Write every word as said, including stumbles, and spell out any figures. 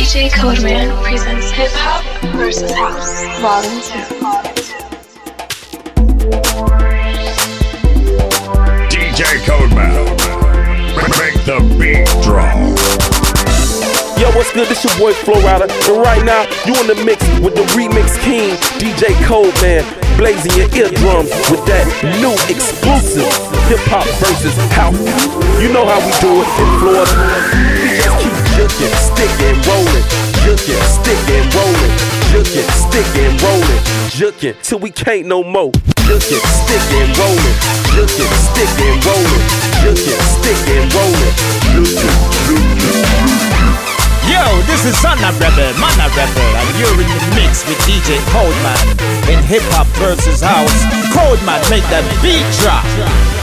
J Codeman presents Hip Hop versus House, Volume two. D J Codeman, make the beat drop. Yo, what's good? This your boy Flo Rida, and right now you in the mix with the remix king, D J Codeman, blazing your eardrums with that new exclusive hip hop versus house. You know how we do it in Florida. We just keep juking, sticking, rolling, juking, sticking, rolling, juking, sticking, rolling, juking till we can't no more. Juking, sticking, rolling, juking, sticking, rolling, juking, sticking, rolling, juking, juking. Yo, this is Anna Rebel, Mana Rebel, and you're in the mix with D J Codeman in Hip Hop versus House. Codeman, make that beat drop.